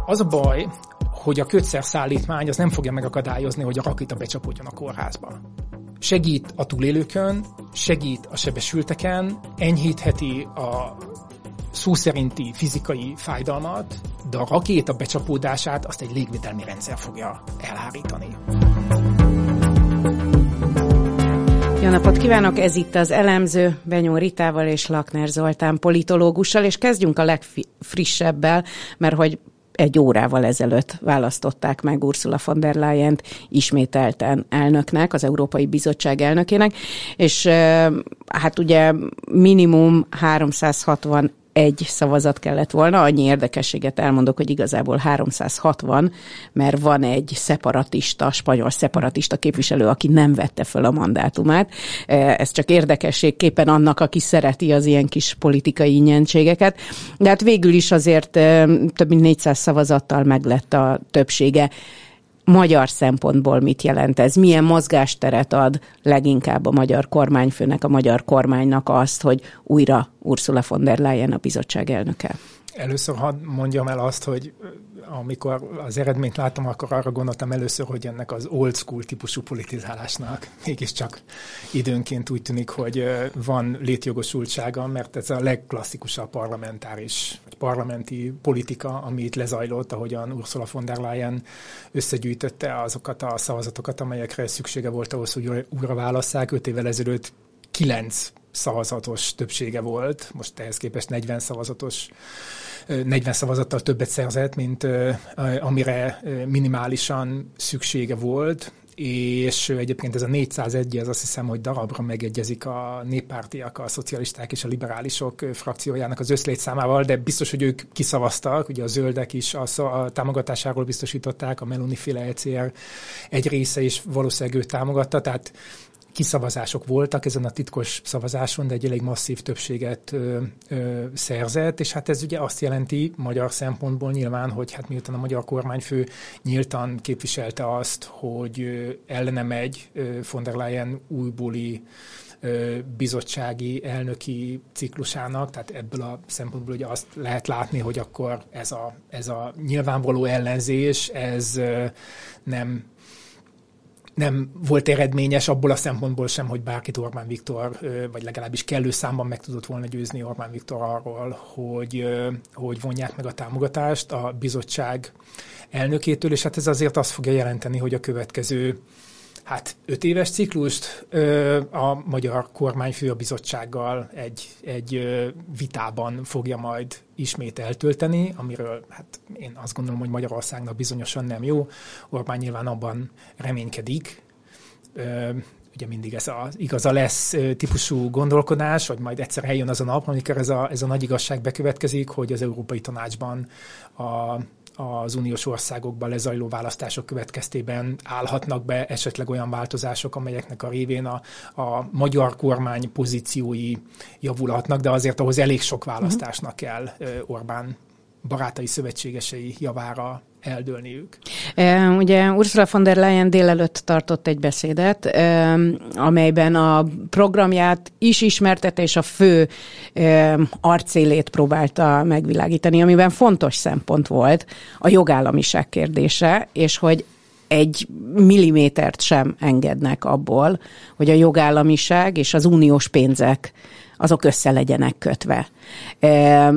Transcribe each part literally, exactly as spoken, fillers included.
Az a baj, hogy a kötszerszállítmány az nem fogja megakadályozni, hogy a rakéta becsapódjon a kórházba. Segít a túlélőkön, segít a sebesülteken, enyhítheti a szó szerinti fizikai fájdalmat, de a rakéta becsapódását azt egy légvédelmi rendszer fogja elhárítani. Jó napot kívánok! Ez itt az Elemző Benyó Ritával és Lakner Zoltán politológussal, és kezdjünk a legfrissebbel, mert hogy egy órával ezelőtt választották meg Ursula von der Leyent ismételten elnöknek, az Európai Bizottság elnökének, és hát ugye minimum háromszázhatvanegy szavazat kellett volna, annyi érdekességet elmondok, hogy igazából háromszázhatvan, mert van egy szeparatista, spanyol szeparatista képviselő, aki nem vette föl a mandátumát. Ez csak érdekességképpen annak, aki szereti az ilyen kis politikai ingyenségeket. De hát végül is azért több mint négyszáz szavazattal meglett a többsége. Magyar szempontból mit jelent ez? Milyen mozgásteret ad leginkább a magyar kormányfőnek, a magyar kormánynak azt, hogy újra Ursula von der Leyen a bizottság elnöke? Először hadd mondjam el azt, hogy amikor az eredményt láttam, akkor arra gondoltam először, hogy ennek az old school típusú politizálásnak mégiscsak időnként úgy tűnik, hogy van létjogosultsága, mert ez a legklasszikusabb parlamentáris, vagy parlamenti politika, ami itt lezajlott, ahogyan Ursula von der Leyen összegyűjtötte azokat a szavazatokat, amelyekre szüksége volt ahhoz, hogy újra válasszák. Öt évvel ezelőtt kilenc szavazatos többsége volt, most ehhez képest negyven szavazatos, negyven szavazattal többet szerzett, mint amire minimálisan szüksége volt, és egyébként ez a négyszázegy, ez azt hiszem, hogy darabra megegyezik a néppártiak, a szocialisták és a liberálisok frakciójának az összlétszámával, de biztos, hogy ők kiszavaztak, ugye a zöldek is a, a támogatásáról biztosították, a Meloni-féle é cé er egy része is valószínűleg őt támogatta, tehát kiszavazások voltak ezen a titkos szavazáson, de egy elég masszív többséget ö, ö, szerzett, és hát ez ugye azt jelenti magyar szempontból nyilván, hogy hát miután a magyar kormányfő nyíltan képviselte azt, hogy ö, ellene megy ö, von der Leyen újbóli ö, bizottsági elnöki ciklusának, tehát ebből a szempontból ugye azt lehet látni, hogy akkor ez a, ez a nyilvánvaló ellenzés, ez ö, nem nem volt eredményes abból a szempontból sem, hogy bárkit Orbán Viktor, vagy legalábbis kellő számban meg tudott volna győzni Orbán Viktor arról, hogy, hogy vonják meg a támogatást a bizottság elnökétől, és hát ez azért azt fogja jelenteni, hogy a következő hát öt éves ciklust a magyar kormányfő a bizottsággal egy, egy vitában fogja majd ismét eltölteni, amiről hát én azt gondolom, hogy Magyarországnak bizonyosan nem jó. Orbán nyilván abban reménykedik, ugye mindig ez az igaza lesz típusú gondolkodás, hogy majd egyszer eljön az a nap, amikor ez a, ez a nagy igazság bekövetkezik, hogy az Európai Tanácsban a az uniós országokban lezajló választások következtében állhatnak be esetleg olyan változások, amelyeknek a révén a, a magyar kormány pozíciói javulhatnak, de azért ahhoz elég sok választásnak kell Orbán barátai, szövetségesei javára eldőlniük. E, ugye Ursula von der Leyen délelőtt tartott egy beszédet, e, amelyben a programját is ismertette, és a fő e, arcélét próbálta megvilágítani, amiben fontos szempont volt a jogállamiság kérdése, és hogy egy millimétert sem engednek abból, hogy a jogállamiság és az uniós pénzek azok össze legyenek kötve. E,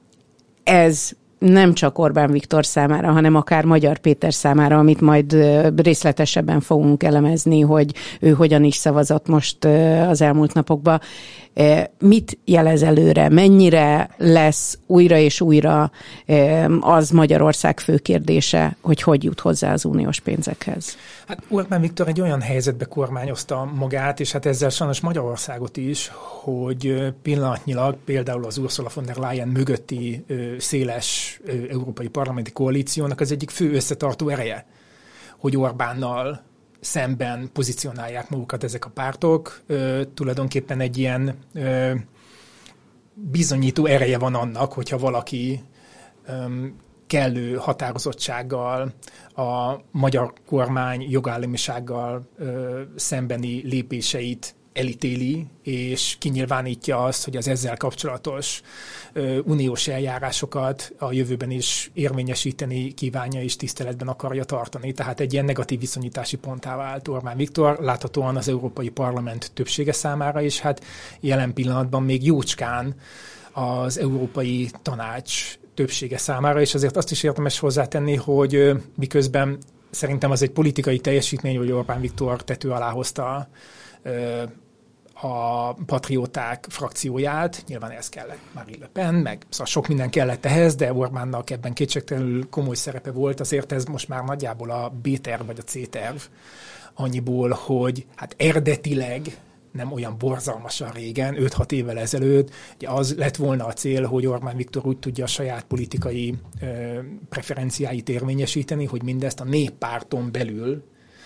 ez nem csak Orbán Viktor számára, hanem akár Magyar Péter számára, amit majd részletesebben fogunk elemezni, hogy ő hogyan is szavazott most az elmúlt napokban. Mit jelez előre? Mennyire lesz újra és újra az Magyarország fő kérdése, hogy hogy jut hozzá az uniós pénzekhez? Hát Orbán Viktor egy olyan helyzetbe kormányozta magát, és hát ezzel sajnos Magyarországot is, hogy pillanatnyilag például az Ursula von der Leyen mögötti széles európai parlamenti koalíciónak az egyik fő összetartó ereje, hogy Orbánnal szemben pozícionálják magukat ezek a pártok. Ö, tulajdonképpen egy ilyen ö, bizonyító ereje van annak, hogyha valaki ö, kellő határozottsággal a magyar kormány jogállamisággal ö, szembeni lépéseit elítéli, és kinyilvánítja azt, hogy az ezzel kapcsolatos ö, uniós eljárásokat a jövőben is érvényesíteni kívánja és tiszteletben akarja tartani. Tehát egy ilyen negatív viszonyítási ponttá vált Orbán Viktor, láthatóan az Európai Parlament többsége számára, és hát jelen pillanatban még jócskán az Európai Tanács többsége számára, és azért azt is érdemes hozzátenni, hogy ö, miközben szerintem az egy politikai teljesítmény, hogy Orbán Viktor tető alá hozta ö, a patrióták frakcióját, nyilván ez kellett Marine Le Pen, meg szóval sok minden kellett ehhez, de Orbánnak ebben kétségtelenül komoly szerepe volt, azért ez most már nagyjából a B-terv vagy a C-terv annyiból, hogy hát eredetileg nem olyan borzalmasan régen, öt-hat évvel ezelőtt, ugye az lett volna a cél, hogy Orbán Viktor úgy tudja a saját politikai ö, preferenciáit érvényesíteni, hogy mindezt a néppárton belül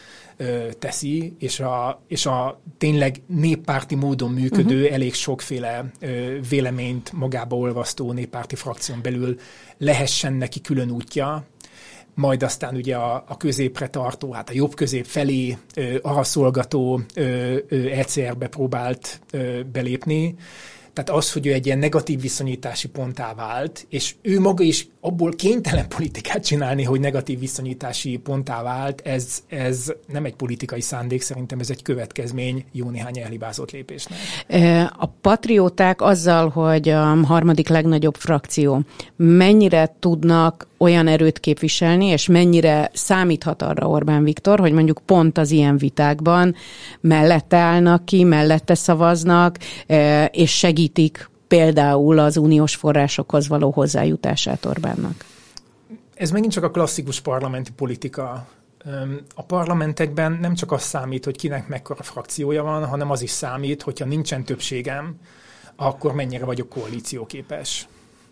teszi, és a, és a tényleg néppárti módon működő, uh-huh. elég sokféle ö, véleményt magába olvasztó néppárti frakción belül lehessen neki külön útja, majd aztán ugye a, a középre tartó, hát a jobb közép felé ö, arra szolgató ö, ö, é cé er-be próbált ö, belépni. Tehát az, hogy ő egy ilyen negatív viszonyítási ponttá vált, és ő maga is abból kénytelen politikát csinálni, hogy negatív viszonyítási ponttá vált, ez, ez nem egy politikai szándék, szerintem ez egy következmény jó néhány elhibázott lépésnek. A patrióták azzal, hogy a harmadik legnagyobb frakció, mennyire tudnak olyan erőt képviselni, és mennyire számíthat arra Orbán Viktor, hogy mondjuk pont az ilyen vitákban mellette állnak ki, mellette szavaznak, és segítik például az uniós forrásokhoz való hozzájutását Orbánnak? Ez megint csak a klasszikus parlamenti politika. A parlamentekben nem csak az számít, hogy kinek mekkora frakciója van, hanem az is számít, hogyha nincsen többségem, akkor mennyire vagyok koalícióképes.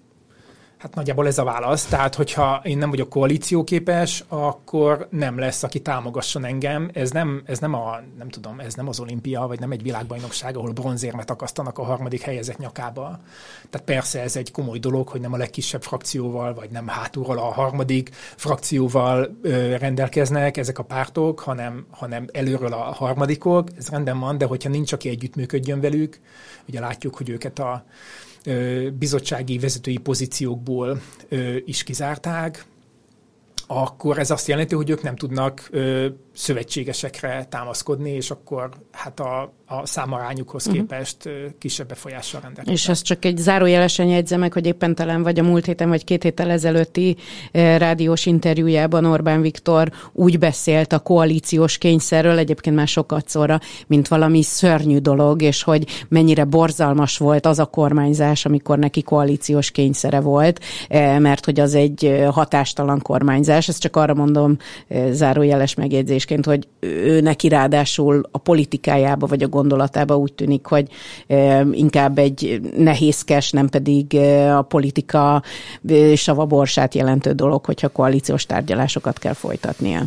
Hát nagyjából ez a válasz. Tehát, hogyha én nem vagyok koalícióképes, akkor nem lesz, aki támogasson engem. Ez nem, ez nem a, nem tudom, ez nem az olimpia, vagy nem egy világbajnokság, ahol bronzérmet akasztanak a harmadik helyezett nyakába. Tehát persze ez egy komoly dolog, hogy nem a legkisebb frakcióval, vagy nem hátulról a harmadik frakcióval ö, rendelkeznek ezek a pártok, hanem, hanem előről a harmadikok. Ez rendben van, de hogyha nincs, aki együttműködjön velük, ugye látjuk, hogy őket a bizottsági vezetői pozíciókból ö, is kizárták, akkor ez azt jelenti, hogy ők nem tudnak ö, szövetségesekre támaszkodni, és akkor hát a, a számarányukhoz uh-huh. képest ö, kisebb befolyással rendelkeznek. És azt csak egy zárójelesen jegyzem meg, hogy éppen talán vagy a múlt héten, vagy két héttel ezelőtti eh, rádiós interjújában Orbán Viktor úgy beszélt a koalíciós kényszerről, egyébként már sokat szóra, mint valami szörnyű dolog, és hogy mennyire borzalmas volt az a kormányzás, amikor neki koalíciós kényszere volt, eh, mert hogy az egy hatástalan kormányzás. Ezt csak arra mondom eh, zárójeles megjegyzésként, hogy ő neki ráadásul a politikájába vagy a gondolatába úgy tűnik, hogy e, inkább egy nehézkes, nem pedig e, a politika e, savaborsát jelentő dolog, hogyha koalíciós tárgyalásokat kell folytatnia.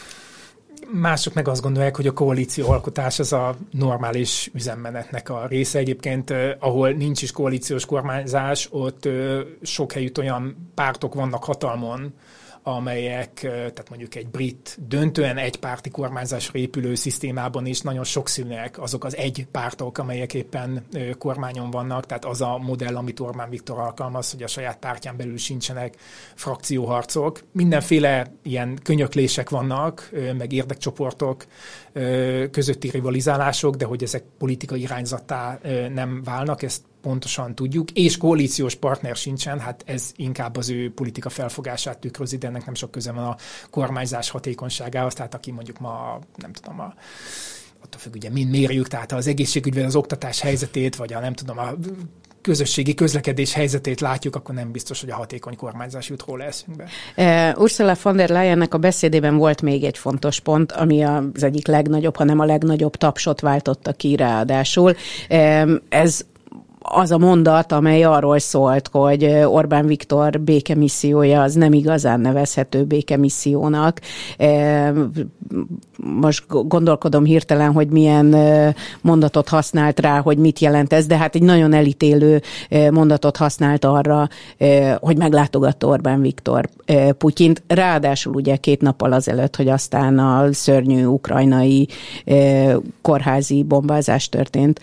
Mások meg azt gondolják, hogy a koalíció alkotás az a normális üzemmenetnek a része. Egyébként, eh, ahol nincs is koalíciós kormányzás, ott eh, sok helyütt olyan pártok vannak hatalmon, amelyek, tehát mondjuk egy brit döntően egypárti kormányzásra épülő szisztémában is nagyon sokszínűek azok az egy pártok, amelyek éppen kormányon vannak, tehát az a modell, amit Orbán Viktor alkalmaz, hogy a saját pártján belül sincsenek frakcióharcok. Mindenféle ilyen könyöklések vannak, meg érdekcsoportok közötti rivalizálások, de hogy ezek politikai irányzattá nem válnak, ezt pontosan tudjuk, és koalíciós partner sincsen, hát ez inkább az ő politika felfogását tükrözi, de ennek nem sok köze van a kormányzás hatékonyságához, tehát aki mondjuk ma, nem tudom, a, attól függ, ugye mind mérjük, tehát az egészségügy, vagy az oktatás helyzetét, vagy a nem tudom, a közösségi közlekedés helyzetét látjuk, akkor nem biztos, hogy a hatékony kormányzás jut róla eszünkbe. Uh, Ursula von der Leyennek a beszédében volt még egy fontos pont, ami az egyik legnagyobb, hanem a legnagyobb tapsot váltotta ki ráadásul. Uh, ez az a mondat, amely arról szólt, hogy Orbán Viktor békemissziója az nem igazán nevezhető békemissziónak. Most gondolkodom hirtelen, hogy milyen mondatot használt rá, hogy mit jelent ez, de hát egy nagyon elítélő mondatot használt arra, hogy meglátogatta Orbán Viktor Putyint. Ráadásul ugye két nappal azelőtt, hogy aztán a szörnyű ukrajnai kórházi bombázás történt.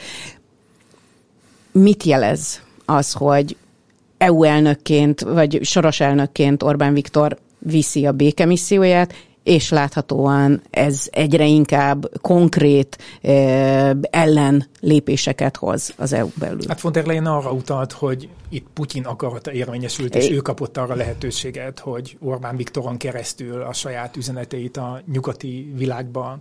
Mit jelez az, hogy é u elnökként, vagy soros elnökként Orbán Viktor viszi a békemisszióját, és láthatóan ez egyre inkább konkrét eh, ellenlépéseket hoz az é u belül? Hát von der Leyen arra utalt, hogy itt Putyin akarata érvényesült, és é. ő kapott arra lehetőséget, hogy Orbán Viktoron keresztül a saját üzeneteit a nyugati világba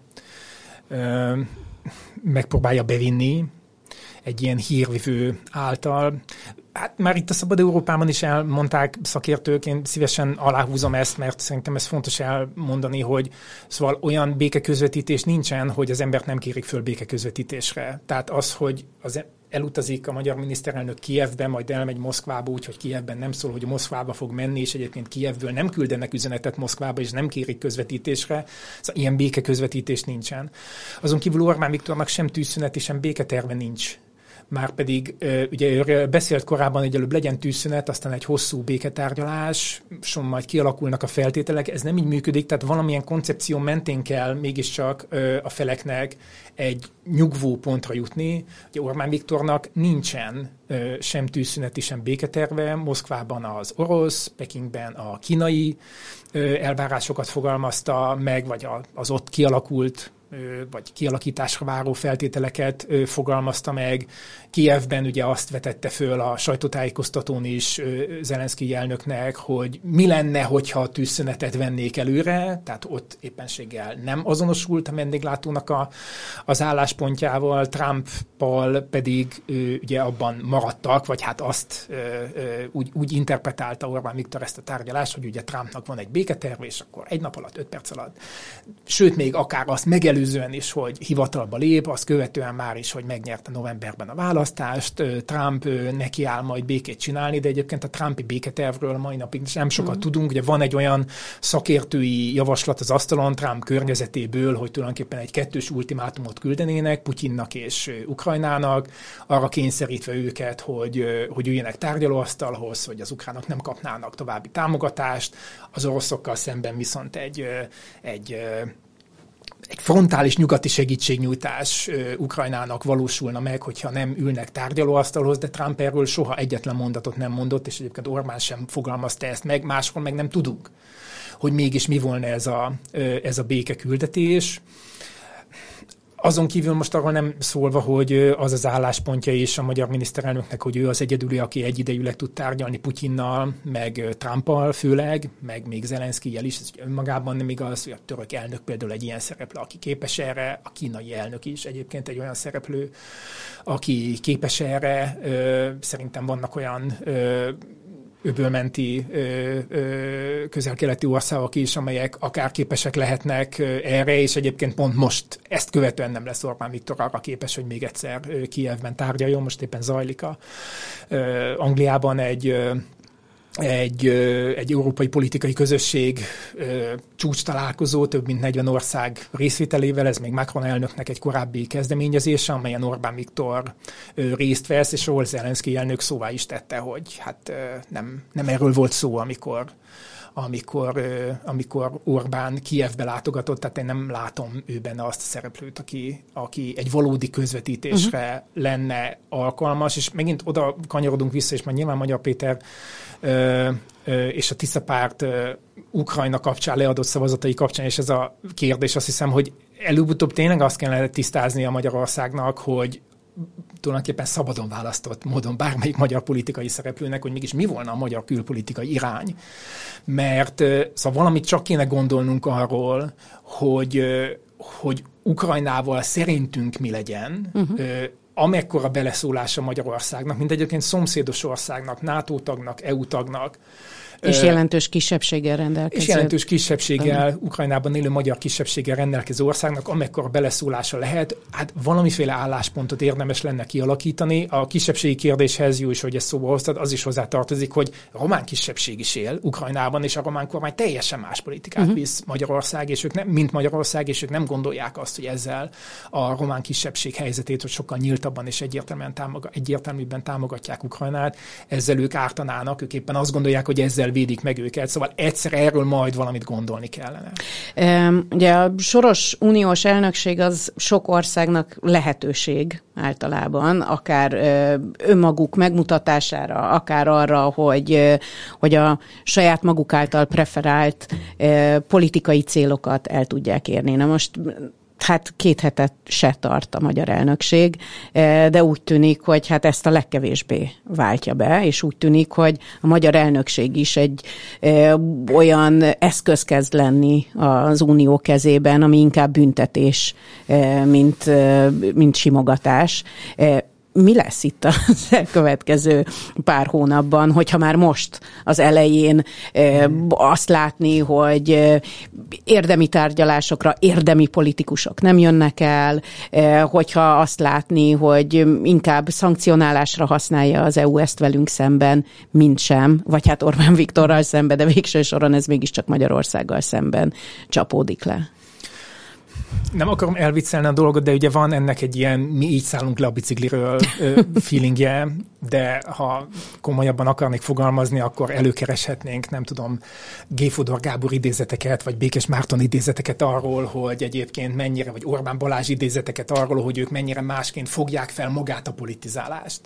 eh, megpróbálja bevinni egy ilyen hírvivő által. Hát már itt a Szabad Európában is elmondták szakértők, én szívesen aláhúzom ezt, mert szerintem ez fontos elmondani, hogy szóval olyan békeközvetítés nincsen, hogy az embert nem kérik föl békeközvetítésre. Tehát az, hogy az elutazik a magyar miniszterelnök Kijevbe, majd elmegy Moszkvába, úgyhogy Kijevben nem szól, hogy a Moszkvába fog menni, és egyébként Kijevből nem küldenek üzenetet Moszkvába, és nem kérik közvetítésre. Szóval ilyen békeközvetítés nincsen. Azon kívül Orbán Viktornak sem tűzszünet, és sem béketerve nincs. Márpedig ugye beszélt korábban, hogy előbb legyen tűzszünet, aztán egy hosszú béketárgyalás, és majd kialakulnak a feltételek, ez nem így működik, tehát valamilyen koncepció mentén kell mégiscsak a feleknek egy nyugvó pontra jutni. Ugye Orbán Viktornak nincsen sem tűzszüneti, sem béketerve, Moszkvában az orosz, Pekingben a kínai elvárásokat fogalmazta meg, vagy az ott kialakult vagy kialakításra váró feltételeket fogalmazta meg. Kijevben ugye azt vetette föl a sajtótájékoztatón is Zelenszkij elnöknek, hogy mi lenne, hogyha a tűzszünetet vennék előre, tehát ott éppenséggel nem azonosult a vendéglátónak a, az álláspontjával, Trumpal pedig ugye abban maradtak, vagy hát azt úgy, úgy interpretálta Orbán Viktor ezt a tárgyalást, hogy ugye Trumpnak van egy béketerv, és akkor egy nap alatt, öt perc alatt, sőt még akár azt megelőzően is, hogy hivatalba lép, azt követően már is, hogy megnyerte novemberben a választást, Trump nekiáll majd békét csinálni, de egyébként a Trumpi béketervről mai napig nem sokat mm. tudunk. Ugye van egy olyan szakértői javaslat az asztalon Trump környezetéből, hogy tulajdonképpen egy kettős ultimátumot küldenének Putyinnak és Ukrajnának, arra kényszerítve őket, hogy, hogy üljenek tárgyalóasztalhoz, hogy az ukránok nem kapnának további támogatást, az oroszokkal szemben viszont egy, egy egy frontális nyugati segítségnyújtás Ukrajnának valósulna meg, hogyha nem ülnek tárgyalóasztalhoz, de Trump erről soha egyetlen mondatot nem mondott, és egyébként Orbán sem fogalmazta ezt meg, máshol meg nem tudunk, hogy mégis mi volna ez a, ez a békeküldetés. Azon kívül most arról nem szólva, hogy az az álláspontja is a magyar miniszterelnöknek, hogy ő az egyedüli, aki egyidejűleg tud tárgyalni Putyinnal, meg Trumpal főleg, meg még Zelenszkijjel is. Ez önmagában nem igaz, hogy a török elnök például egy ilyen szereplő, aki képes erre, a kínai elnök is egyébként egy olyan szereplő, aki képes erre. Szerintem vannak olyan öbölmenti közel-keleti országok is, amelyek akár képesek lehetnek erre, és egyébként pont most ezt követően nem lesz Orbán Viktor arra képes, hogy még egyszer Kijevben tárgyaljon. Most éppen zajlik a Angliában egy Egy, egy európai politikai közösség csúcs találkozó, több mint negyven ország részvételével, ez még Macron elnöknek egy korábbi kezdeményezése, amelyen Orbán Viktor részt vesz, és ahol Zelenszkij elnök szóvá is tette, hogy hát nem, nem erről volt szó, amikor amikor, amikor Orbán Kijevbe látogatott, tehát én nem látom ő benne azt a szereplőt, aki, aki egy valódi közvetítésre uh-huh. lenne alkalmas, és megint oda kanyarodunk vissza, és már nyilván Magyar Péter ö, ö, és a Tisza párt ö, Ukrajna kapcsán leadott szavazatai kapcsán, és ez a kérdés, azt hiszem, hogy előbb-utóbb tényleg azt kellene tisztázni a Magyarországnak, hogy tulajdonképpen szabadon választott módon bármelyik magyar politikai szereplőnek, hogy mégis mi volna a magyar külpolitikai irány. Mert szóval valamit csak kéne gondolnunk arról, hogy, hogy Ukrajnával szerintünk mi legyen, uh-huh. amekkora beleszólása Magyarországnak, mint egyébként szomszédos országnak, NATO tagnak, é u tagnak. És jelentős kisebbséggel rendelkező. És jelentős kisebbséggel, Ukrajnában élő magyar kisebbséggel rendelkező országnak, amekkora beleszólása lehet, hát valamiféle álláspontot érdemes lenne kialakítani. A kisebbségi kérdéshez, jó is, hogy ezt szóba hoztad, az is hozzá tartozik, hogy a román kisebbség is él Ukrajnában, és a román kormány teljesen más politikát uh-huh. visz Magyarország, és ők nem, mint Magyarország, és ők nem gondolják azt, hogy ezzel a román kisebbség helyzetét, hogy sokkal nyíltabban és egyértelműen támogat, egyértelműbben támogatják Ukrajnát, ezzel ők ártanának, ők éppen azt gondolják, hogy ezzel védik meg őket, szóval egyszer erről majd valamit gondolni kellene. Ugye a soros uniós elnökség az sok országnak lehetőség általában, akár önmaguk megmutatására, akár arra, hogy, hogy a saját maguk által preferált politikai célokat el tudják érni. Na most hát két hetet se tart a magyar elnökség, de úgy tűnik, hogy hát ezt a legkevésbé váltja be, és úgy tűnik, hogy a magyar elnökség is egy e, olyan eszköz kezd lenni az unió kezében, ami inkább büntetés, e, mint, e, mint simogatás. E, Mi lesz itt az elkövetkező pár hónapban, hogyha már most az elején e, azt látni, hogy e, érdemi tárgyalásokra érdemi politikusok nem jönnek el, e, hogyha azt látni, hogy inkább szankcionálásra használja az é u ezt velünk szemben, mint sem, vagy hát Orbán Viktorral szemben, de végső soron ez mégiscsak Magyarországgal szemben csapódik le. Nem akarom elviccelni a dolgot, de ugye van ennek egy ilyen mi így szállunk le a bicikliről feelingje, de ha komolyabban akarnék fogalmazni, akkor előkereshetnénk, nem tudom, G. Fodor Gábor idézeteket, vagy Békés Márton idézeteket arról, hogy egyébként mennyire, vagy Orbán Balázs idézeteket arról, hogy ők mennyire másként fogják fel magát a politizálást.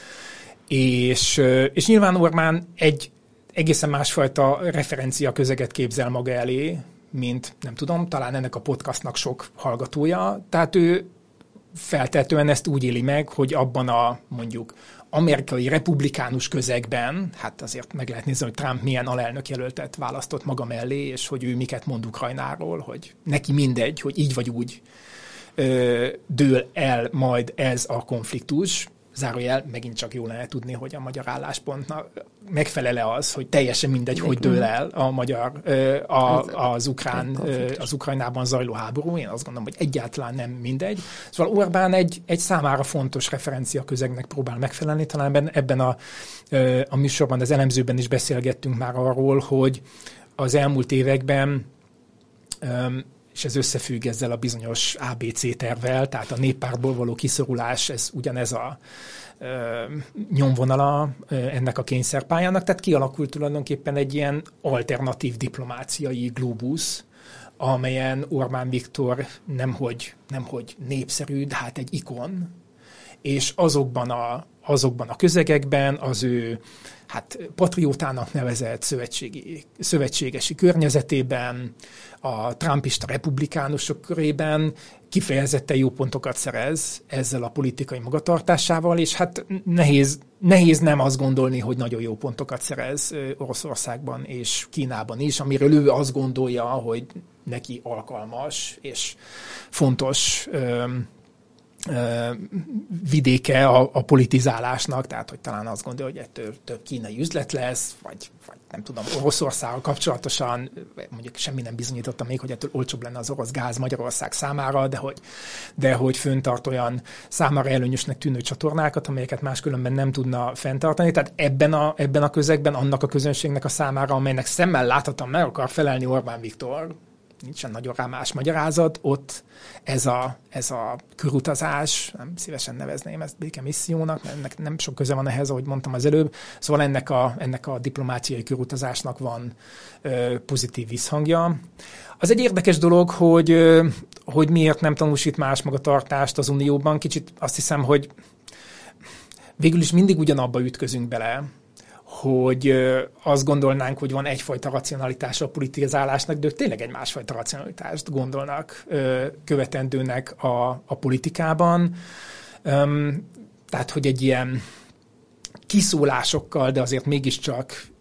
És, és nyilván Orbán egy egészen másfajta referencia közeget képzel maga elé, mint, nem tudom, talán ennek a podcastnak sok hallgatója. Tehát ő feltehetően ezt úgy éli meg, hogy abban a mondjuk amerikai republikánus közegben, hát azért meg lehet nézni, hogy Trump milyen alelnök jelöltet választott maga mellé, és hogy ő miket mond Ukrajnáról, hogy neki mindegy, hogy így vagy úgy ö, dől el majd ez a konfliktus. Zárójel, megint csak jó lenne tudni, hogy a magyar álláspontnak megfelele az, hogy teljesen mindegy, hogy dől el a magyar, a, az, ukrán, az Ukrajnában zajló háború. Én azt gondolom, hogy egyáltalán nem mindegy. Szóval Orbán egy, egy számára fontos referencia közegnek próbál megfelelni. Talán ebben a, a műsorban, az elemzőben is beszélgettünk már arról, hogy az elmúlt években és ez összefügg ezzel a bizonyos á bé cé tervvel, tehát a néppártból való kiszorulás, ez ugyanez a ö, nyomvonala ö, ennek a kényszerpályának, tehát kialakult tulajdonképpen egy ilyen alternatív diplomáciai glóbusz, amelyen Orbán Viktor nemhogy, nemhogy népszerű, de hát egy ikon, és azokban a, azokban a közegekben az ő hát patriótának nevezett szövetségi, szövetségesi környezetében, a trumpista republikánusok körében kifejezetten jó pontokat szerez ezzel a politikai magatartásával, és hát nehéz, nehéz nem azt gondolni, hogy nagyon jó pontokat szerez Oroszországban és Kínában is, amiről ő azt gondolja, hogy neki alkalmas és fontos vidéke a, a politizálásnak, tehát hogy talán azt gondolja, hogy ettől több kínai üzlet lesz, vagy, vagy nem tudom, Oroszországgal kapcsolatosan, mondjuk semmi nem bizonyította még, hogy ettől olcsóbb lenne az orosz gáz Magyarország számára, de hogy, de hogy föntart olyan számára előnyösnek tűnő csatornákat, amelyeket máskülönben nem tudna fenntartani. Tehát ebben a, ebben a közegben annak a közönségnek a számára, amelynek szemmel láthatóan meg akar felelni Orbán Viktor, nincsen nagyon rá más magyarázat, ott ez a, ez a körutazás, nem szívesen nevezném ezt békemissziónak, mert ennek nem sok köze van ehhez, ahogy mondtam az előbb, szóval ennek a, ennek a diplomáciai körutazásnak van ö, pozitív visszhangja. Az egy érdekes dolog, hogy, ö, hogy miért nem tanúsít más magatartást az Unióban. Kicsit azt hiszem, hogy végül is mindig ugyanabba ütközünk bele, hogy azt gondolnánk, hogy van egyfajta racionalitása a politizálásnak, de ők tényleg egy másfajta racionalitást gondolnak követendőnek a, a politikában. Tehát, hogy egy ilyen kiszólásokkal, de azért mégiscsak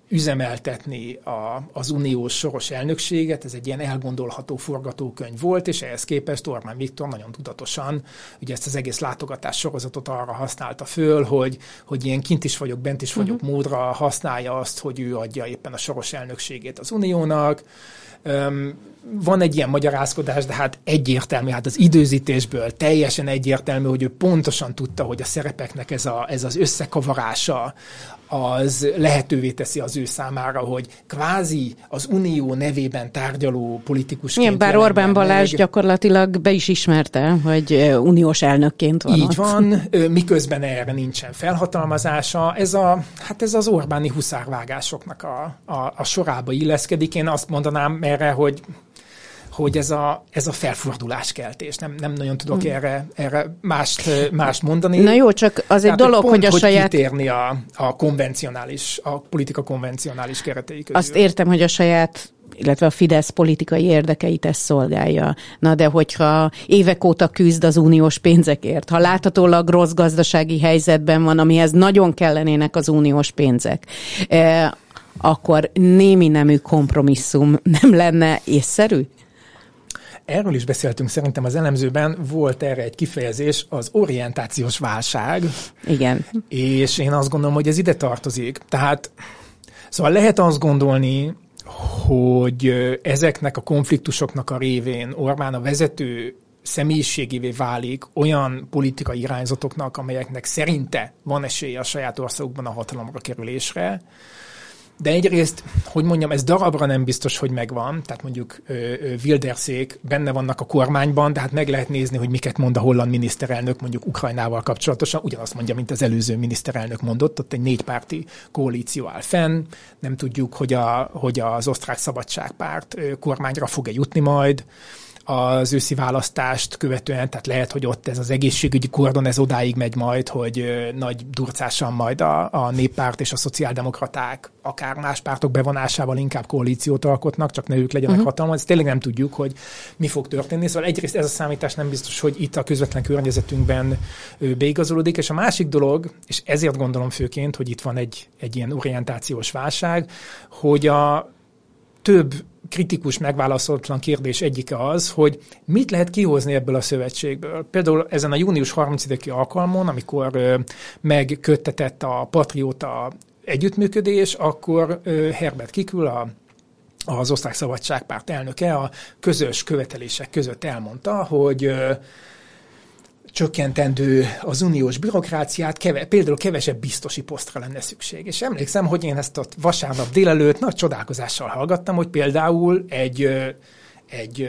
üzemeltetni a, az uniós soros elnökséget, ez egy ilyen elgondolható forgatókönyv volt, és ehhez képest Orbán Viktor nagyon tudatosan ugye ezt az egész látogatás sorozatot arra használta föl, hogy, hogy ilyen kint is vagyok, bent is vagyok uh-huh. módra használja azt, hogy ő adja éppen a soros elnökségét az uniónak. Um, van egy ilyen magyarázkodás, de hát egyértelmű, hát az időzítésből teljesen egyértelmű, hogy ő pontosan tudta, hogy a szerepeknek ez, a, ez az összekavarása az lehetővé teszi az ő számára, hogy kvázi az unió nevében tárgyaló politikusként. Igen, bár Orbán Balázs meg. Gyakorlatilag be is ismerte, hogy uniós elnökként van. Így ott. van, miközben erre nincsen felhatalmazása. Ez, a, hát ez az Orbáni huszárvágásoknak a, a, a sorába illeszkedik. Én azt mondanám erre, hogy hogy ez a, ez a felforduláskeltés. Nem, nem nagyon tudok hmm. erre, erre mást, mást mondani. Na jó, csak az egy dolog, hogy, pont, hogy a saját... hogy kitérni a, a konvencionális, a politika konvencionális keretei közül. Azt értem, hogy a saját, illetve a Fidesz politikai érdekeit ezt szolgálja. Na de hogyha évek óta küzd az uniós pénzekért, ha láthatólag rossz gazdasági helyzetben van, amihez nagyon kellenének az uniós pénzek, eh, akkor némi nemű kompromisszum nem lenne észszerű? Erről is beszéltünk szerintem az elemzőben, volt erre egy kifejezés, az orientációs válság. Igen. És én azt gondolom, hogy ez ide tartozik. Tehát, szóval lehet azt gondolni, hogy ezeknek a konfliktusoknak a révén Orbán a vezető személyiségévé válik olyan politikai irányzatoknak, amelyeknek szerinte van esélye a saját országukban a hatalomra kerülésre. De egyrészt, hogy mondjam, ez darabra nem biztos, hogy megvan, tehát mondjuk Wilderszék benne vannak a kormányban, de hát meg lehet nézni, hogy miket mond a holland miniszterelnök mondjuk Ukrajnával kapcsolatosan, ugyanazt mondja, mint az előző miniszterelnök mondott, ott egy négypárti koalíció áll fenn, nem tudjuk, hogy, a, hogy az osztrák szabadságpárt kormányra fog-e jutni majd az őszi választást követően, tehát lehet, hogy ott ez az egészségügyi kordon ez odáig megy majd, hogy ö, nagy durcással majd a, a néppárt és a szociáldemokraták akár más pártok bevonásával inkább koalíciót alkotnak, csak ne ők legyenek uh-huh. hatalma. Ezt tényleg nem tudjuk, hogy mi fog történni. Szóval egyrészt ez a számítás nem biztos, hogy itt a közvetlen környezetünkben ö, beigazolódik, és a másik dolog, és ezért gondolom főként, hogy itt van egy, egy ilyen orientációs válság, hogy a több kritikus, megválaszolatlan kérdés egyike az, hogy mit lehet kihozni ebből a szövetségből. Például ezen a június harmincadiki alkalmon, amikor ö, megköttetett a patrióta együttműködés, akkor ö, Herbert Kickl, a az Osztrák Szabadságpárt elnöke a közös követelések között elmondta, hogy ö, csökkentendő az uniós bürokráciát, keve, például kevesebb biztosi posztra lenne szükség. És emlékszem, hogy én ezt a vasárnap délelőtt nagy csodálkozással hallgattam, hogy például egy, egy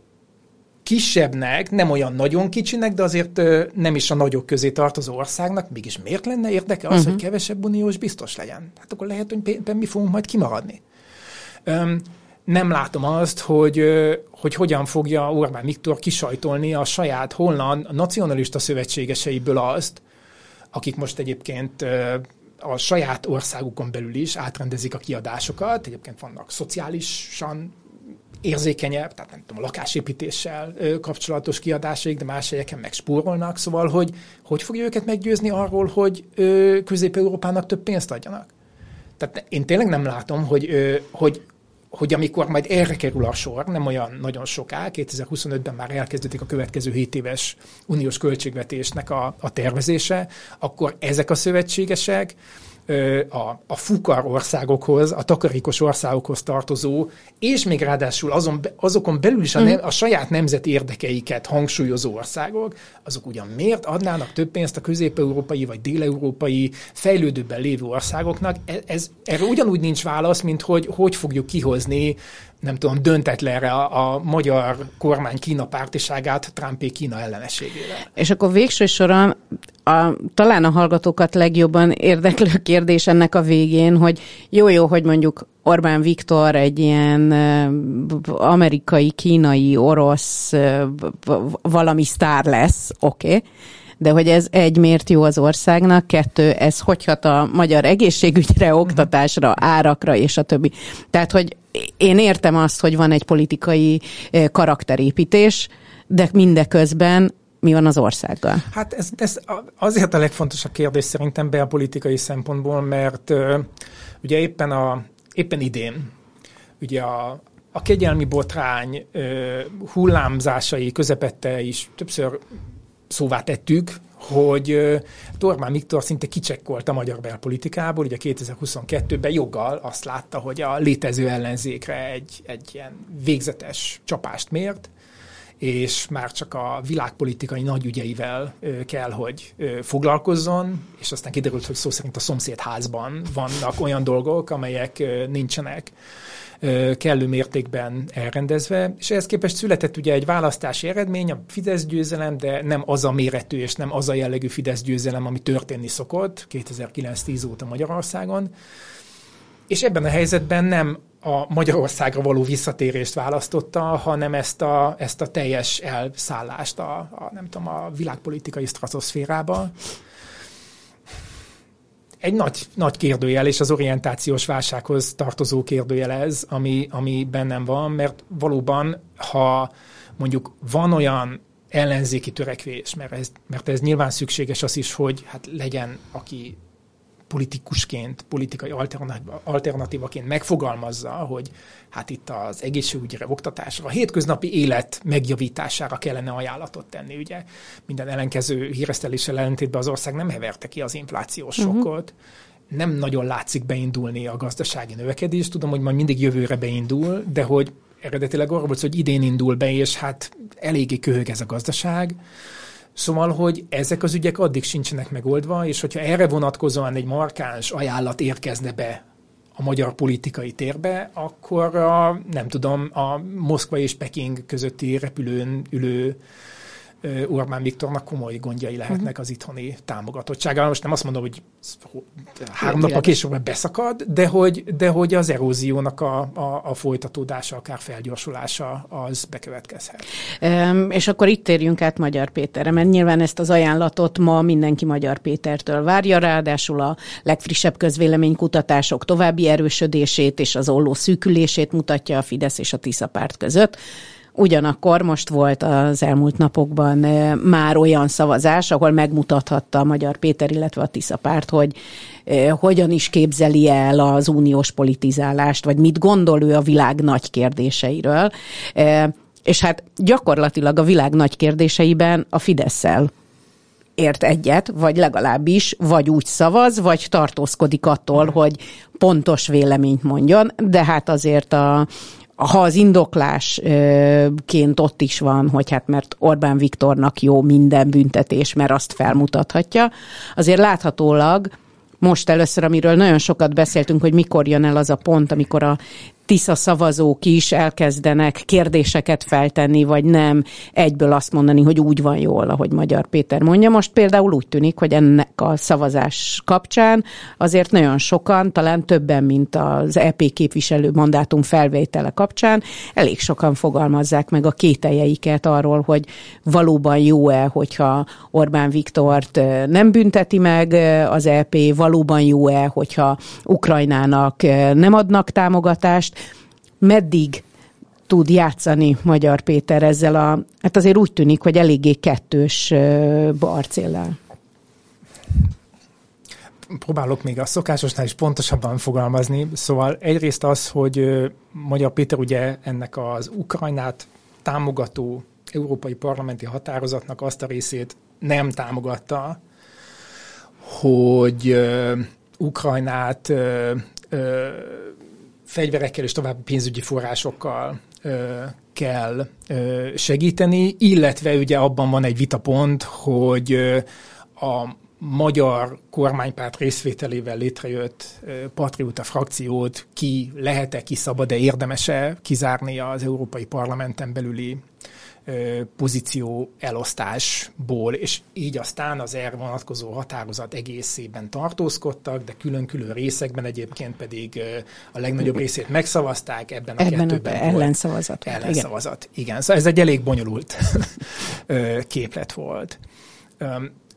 kisebbnek, nem olyan nagyon kicsinek, de azért nem is a nagyok közé tartozó országnak, mégis miért lenne érdeke az, uh-huh. hogy kevesebb uniós biztos legyen? Hát akkor lehet, hogy éppen mi fogunk majd kimaradni. Um, Nem látom azt, hogy, hogy hogyan fogja Orbán Viktor kisajtolni a saját holland nacionalista szövetségeseiből azt, akik most egyébként a saját országukon belül is átrendezik a kiadásokat, egyébként vannak szociálisan érzékenyebb, tehát nem tudom, a lakásépítéssel kapcsolatos kiadásaik, de más helyeken meg spórolnak, szóval hogy, hogy fogja őket meggyőzni arról, hogy Közép-Európának több pénzt adjanak? Tehát én tényleg nem látom, hogy, hogy hogy amikor majd erre kerül a sor, nem olyan nagyon soká, kétezer-huszonötben már elkezdődik a következő hét éves uniós költségvetésnek a, a tervezése, akkor ezek a szövetségesek a, a fukar országokhoz, a takarékos országokhoz tartozó, és még ráadásul azon, azokon belül is a, nem, a saját nemzeti érdekeiket hangsúlyozó országok, azok ugyan miért adnának több pénzt a közép-európai vagy dél-európai fejlődőben lévő országoknak? Ez, ez, erre ugyanúgy nincs válasz, mint hogy hogy fogjuk kihozni, nem tudom, döntetlenre a, a magyar kormány Kína pártiságát Trumpé Kína ellenességével. És akkor végső soron a, talán a hallgatókat legjobban érdeklő kérdés ennek a végén, hogy jó-jó, hogy mondjuk Orbán Viktor egy ilyen amerikai, kínai, orosz valami sztár lesz, oké, okay. De hogy ez egy, miért jó az országnak, kettő, ez hogy hat a magyar egészségügyre, oktatásra, árakra és a többi. Tehát, hogy én értem azt, hogy van egy politikai karakterépítés, de mindeközben mi van az országgal? Hát ez, ez azért a legfontosabb kérdés szerintem belpolitikai szempontból, mert ugye éppen, a, éppen idén, ugye a, a kegyelmi botrány ö, hullámzásai közepette is többször szóvá tettük, hogy Orbán Viktor szinte kicsekkolt a magyar belpolitikából, ugye kétezer-huszonkettőben joggal azt látta, hogy a létező ellenzékre egy, egy ilyen végzetes csapást mért, és már csak a világpolitikai nagyügyeivel kell, hogy foglalkozzon, és aztán kiderült, hogy szó szerint a szomszédházban vannak olyan dolgok, amelyek nincsenek kellő mértékben elrendezve, és ehhez képest született ugye egy választási eredmény, a Fidesz győzelem, de nem az a méretű és nem az a jellegű Fidesz győzelem, ami történni szokott kétezer-kilenc-tíz óta Magyarországon, és ebben a helyzetben nem a Magyarországra való visszatérést választotta, hanem ezt a, ezt a teljes elszállást a, a, nem tudom, a világpolitikai stratoszférába. Egy nagy, nagy kérdőjel, és az orientációs válsághoz tartozó kérdőjel ez, ami, ami bennem van, mert valóban, ha mondjuk van olyan ellenzéki törekvés, mert ez, mert ez nyilván szükséges az is, hogy hát legyen, aki politikusként, politikai alternatívaként megfogalmazza, hogy hát itt az egészségügyre, oktatásra, a hétköznapi élet megjavítására kellene ajánlatot tenni. Ugye minden ellenkező híreszteléssel ellentétben az ország nem heverte ki az inflációs uh-huh. sokkot, nem nagyon látszik beindulni a gazdasági növekedés. Tudom, hogy majd mindig jövőre beindul, de hogy eredetileg arról volt, hogy idén indul be, és hát eléggé köhög ez a gazdaság. Szóval, hogy ezek az ügyek addig sincsenek megoldva, és hogyha erre vonatkozóan egy markáns ajánlat érkezne be a magyar politikai térbe, akkor a, nem tudom, a Moszkva és Peking közötti repülőn ülő Orbán Viktornak komoly gondjai lehetnek az itthoni támogatottsággal. Most nem azt mondom, hogy három nappal később beszakad, de hogy, de hogy az eróziónak a, a, a folytatódása, akár felgyorsulása az bekövetkezhet. Um, és akkor itt térjünk át Magyar Péterre, mert nyilván ezt az ajánlatot ma mindenki Magyar Pétertől várja, ráadásul a legfrissebb közvéleménykutatások további erősödését és az olló szűkülését mutatja a Fidesz és a Tisza párt között. Ugyanakkor most volt az elmúlt napokban már olyan szavazás, ahol megmutathatta a Magyar Péter, illetve a Tisza párt, hogy hogyan is képzeli el az uniós politizálást, vagy mit gondol ő a világ nagy kérdéseiről. És hát gyakorlatilag a világ nagy kérdéseiben a Fidesszel ért egyet, vagy legalábbis vagy úgy szavaz, vagy tartózkodik attól, hogy pontos véleményt mondjon, de hát azért a ha az indoklásként ott is van, hogy hát mert Orbán Viktornak jó minden büntetés, mert azt felmutathatja, azért láthatólag most először, amiről nagyon sokat beszéltünk, hogy mikor jön el az a pont, amikor a Tisza szavazók is elkezdenek kérdéseket feltenni, vagy nem egyből azt mondani, hogy úgy van jól, ahogy Magyar Péter mondja. Most például úgy tűnik, hogy ennek a szavazás kapcsán azért nagyon sokan, talán többen, mint az é pé képviselő mandátum felvétele kapcsán, elég sokan fogalmazzák meg a kételjeiket arról, hogy valóban jó-e, hogyha Orbán Viktort nem bünteti meg az é pé, valóban jó-e, hogyha Ukrajnának nem adnak támogatást. Meddig tud játszani Magyar Péter ezzel a... Hát azért úgy tűnik, hogy eléggé kettős arcéllel. Próbálok még a szokásosnál is pontosabban fogalmazni. Szóval egyrészt az, hogy Magyar Péter ugye ennek az Ukrajnát támogató európai parlamenti határozatnak azt a részét nem támogatta, hogy Ukrajnát fegyverekkel és további pénzügyi forrásokkal ö, kell ö, segíteni, illetve ugye abban van egy vitapont, hogy ö, a magyar kormánypárt részvételével létrejött ö, patrióta frakciót ki lehet-e, ki szabad-e, érdemes-e kizárni az Európai Parlamenten belüli pozíció elosztásból, és így aztán az erre vonatkozó határozat egészében tartózkodtak, de külön-külön részekben egyébként pedig a legnagyobb részét megszavazták, ebben a ebben kettőben volt ellenszavazat. Ellenszavazat, igen. igen. Szóval ez egy elég bonyolult képlet volt.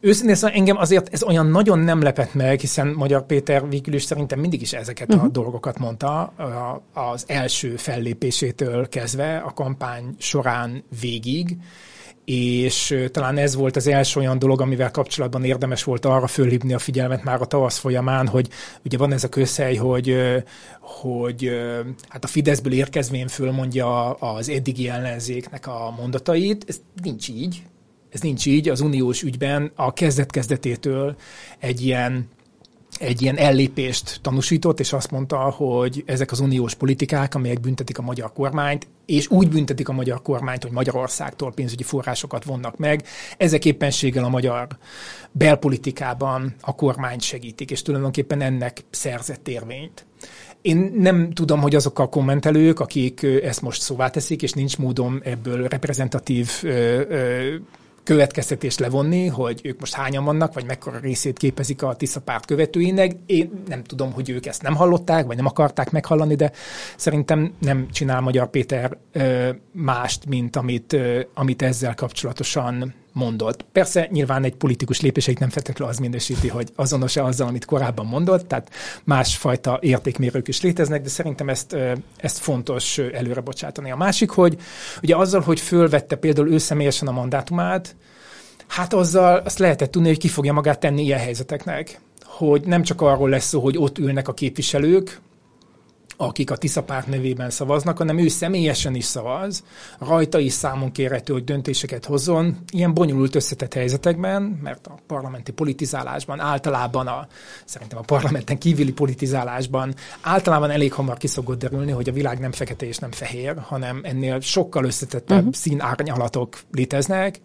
Őszintén szóval engem azért ez olyan nagyon nem lepett meg, hiszen Magyar Péter végül is szerintem mindig is ezeket uh-huh. a dolgokat mondta az első fellépésétől kezdve a kampány során végig, és talán ez volt az első olyan dolog, amivel kapcsolatban érdemes volt arra fölhívni a figyelmet már a tavasz folyamán, hogy ugye van ez a közhely, hogy, hogy hát a Fideszből érkezvén fölmondja az eddigi ellenzéknek a mondatait. Ez nincs így. Ez nincs így. Az uniós ügyben a kezdet-kezdetétől egy ilyen egy ilyen ellépést tanúsított, és azt mondta, hogy ezek az uniós politikák, amelyek büntetik a magyar kormányt, és úgy büntetik a magyar kormányt, hogy Magyarországtól pénzügyi forrásokat vonnak meg, ezek éppenséggel a magyar belpolitikában a kormányt segítik, és tulajdonképpen ennek szerzett érvényt. Én nem tudom, hogy azok a kommentelők, akik ezt most szóvá teszik, és nincs módom ebből reprezentatív ö, ö, következtetést levonni, hogy ők most hányan vannak, vagy mekkora részét képezik a Tisza párt követőinek. Én nem tudom, hogy ők ezt nem hallották, vagy nem akarták meghallani, de szerintem nem csinál Magyar Péter ö, mást, mint amit, ö, amit ezzel kapcsolatosan mondott. Persze nyilván egy politikus lépéseit nem feltétlenül az minősíti, hogy azonos-e azzal, amit korábban mondott, tehát másfajta értékmérők is léteznek, de szerintem ezt, ezt fontos előre bocsátani. A másik, hogy ugye azzal, hogy fölvette például ő személyesen a mandátumát, hát azzal azt lehetett tudni, hogy ki fogja magát tenni ilyen helyzeteknek. Hogy nem csak arról lesz szó, hogy ott ülnek a képviselők, akik a Tisza párt nevében szavaznak, hanem ő személyesen is szavaz, rajta is számon kérhető, hogy döntéseket hozzon, ilyen bonyolult összetett helyzetekben, mert a parlamenti politizálásban általában, a, szerintem a parlamenten kívüli politizálásban általában elég hamar ki szokott derülni, hogy a világ nem fekete és nem fehér, hanem ennél sokkal összetettebb uh-huh. színárnyalatok léteznek,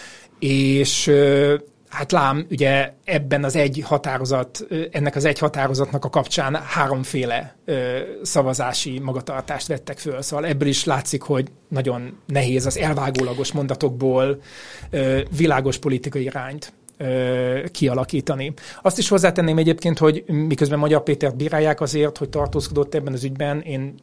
és hát lám, ugye ebben az egy határozat, ennek az egy határozatnak a kapcsán háromféle ö, szavazási magatartást vettek föl. Szóval ebből is látszik, hogy nagyon nehéz az elvágólagos mondatokból ö, világos politikai irányt ö, kialakítani. Azt is hozzátenném egyébként, hogy miközben Magyar Pétert bírálják azért, hogy tartózkodott ebben az ügyben, én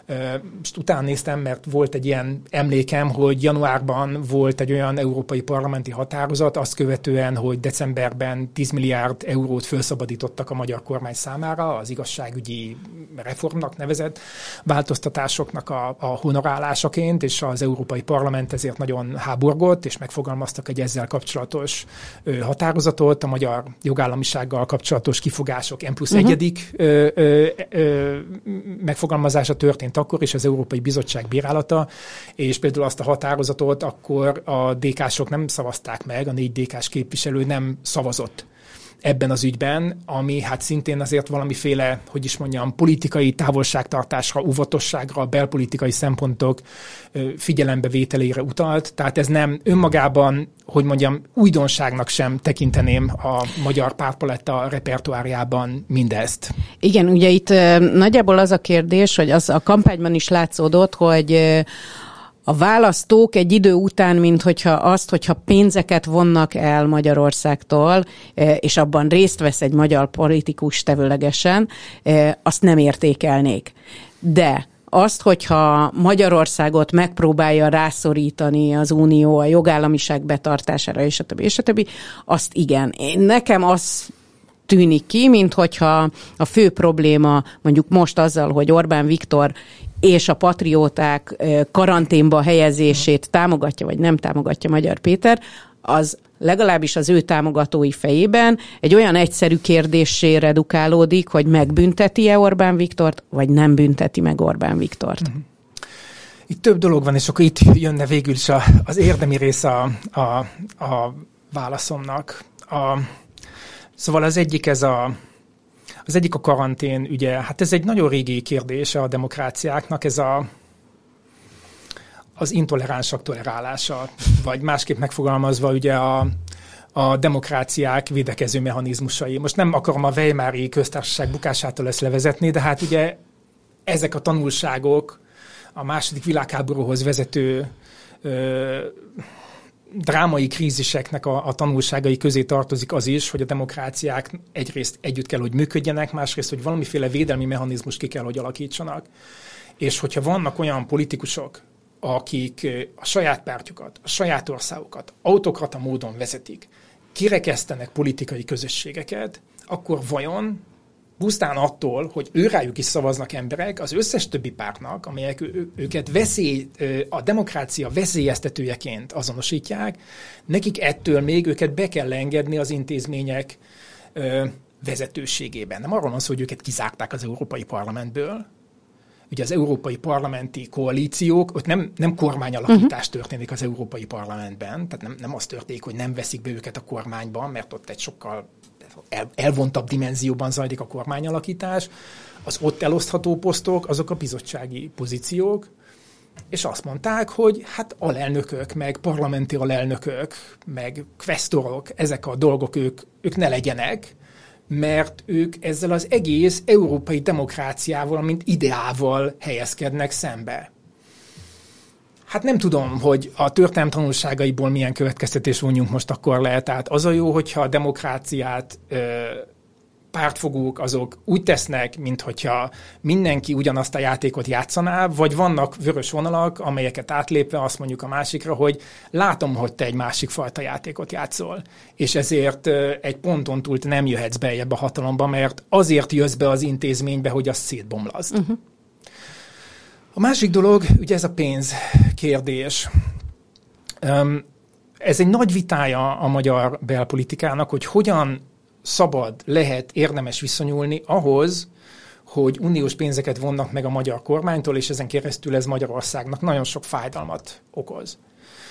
most utána néztem, mert volt egy ilyen emlékem, hogy januárban volt egy olyan európai parlamenti határozat, azt követően, hogy decemberben tíz milliárd eurót felszabadítottak a magyar kormány számára, az igazságügyi reformnak nevezett változtatásoknak a, a honorálásaként, és az Európai Parlament ezért nagyon háborgott, és megfogalmaztak egy ezzel kapcsolatos ö, határozatot, a magyar jogállamisággal kapcsolatos kifogások M plusz uh-huh. egyedik ö, ö, ö, megfogalmazása történt akkor is az Európai Bizottság bírálata, és például azt a határozatot akkor a dé ká-sok nem szavazták meg, a négy dé ká-s képviselő nem szavazott ebben az ügyben, ami hát szintén azért valamiféle, hogy is mondjam, politikai távolságtartásra, óvatosságra, belpolitikai szempontok figyelembevételére utalt. Tehát ez nem önmagában, hogy mondjam, újdonságnak sem tekinteném a magyar pártpaletta repertoárjában mindezt. Igen, ugye itt nagyjából az a kérdés, hogy az a kampányban is látszódott, hogy a választók egy idő után, mint hogyha azt, hogyha pénzeket vonnak el Magyarországtól, és abban részt vesz egy magyar politikus tevőlegesen, azt nem értékelnék. De azt, hogyha Magyarországot megpróbálja rászorítani az Unió a jogállamiság betartására, és a többi, és a többi, azt igen. Én, nekem az tűnik ki, mint hogyha a fő probléma mondjuk most azzal, hogy Orbán Viktor és a patrióták karanténba helyezését támogatja, vagy nem támogatja Magyar Péter, az legalábbis az ő támogatói fejében egy olyan egyszerű kérdéssé redukálódik, hogy megbünteti-e Orbán Viktort, vagy nem bünteti meg Orbán Viktort. Uh-huh. Itt több dolog van, és akkor itt jönne végül is a, az érdemi része a, a, a válaszomnak. A, szóval az egyik ez a Az egyik a karantén ügye. Hát ez egy nagyon régi kérdés a demokráciáknak, ez a, az intoleránsak tolerálása, vagy másképp megfogalmazva ugye a, a demokráciák védekező mechanizmusai. Most nem akarom a Weimári köztársaság bukásától ezt levezetni, de hát ugye ezek a tanulságok a második világháborúhoz vezető ö, drámai kríziseknek a, a tanulságai közé tartozik az is, hogy a demokráciák egyrészt együtt kell, hogy működjenek, másrészt, hogy valamiféle védelmi mechanizmus ki kell, hogy alakítsanak. És hogyha vannak olyan politikusok, akik a saját pártjukat, a saját országokat autokrata módon vezetik, kirekesztenek politikai közösségeket, akkor vajon pusztán attól, hogy őrájuk is szavaznak emberek, az összes többi pártnak, amelyek ő, őket veszély, a demokrácia veszélyeztetőjeként azonosítják, nekik ettől még őket be kell engedni az intézmények vezetőségében. Nem arról van szó, hogy őket kizárták az Európai Parlamentből. Ugye az európai parlamenti koalíciók, ott nem, nem kormányalakítás uh-huh. történik az Európai Parlamentben, tehát nem, nem az történik, hogy nem veszik be őket a kormányban, mert ott egy sokkal el, elvontabb dimenzióban zajlik a kormányalakítás. Az ott elosztható posztok, azok a bizottsági pozíciók, és azt mondták, hogy hát alelnökök, meg parlamenti alelnökök, meg kvesztorok, ezek a dolgok ők, ők ne legyenek, mert ők ezzel az egész európai demokráciával, mint ideával helyezkednek szembe. Hát nem tudom, hogy a történelem tanulságaiból milyen következtetés vonjunk most akkor le. Tehát az a jó, hogyha a demokráciát ö, pártfogók azok úgy tesznek, minthogyha mindenki ugyanazt a játékot játszaná, vagy vannak vörös vonalak, amelyeket átlépve azt mondjuk a másikra, hogy látom, hogy te egy másik fajta játékot játszol, és ezért egy ponton túl nem jöhetsz beljebb a hatalomba, mert azért jössz be az intézménybe, hogy azt szétbomlaszd. Uh-huh. A másik dolog, ugye ez a pénz kérdés. Ez egy nagy vitája a magyar belpolitikának, hogy hogyan szabad, lehet, érdemes viszonyulni ahhoz, hogy uniós pénzeket vonnak meg a magyar kormánytól, és ezen keresztül ez Magyarországnak nagyon sok fájdalmat okoz.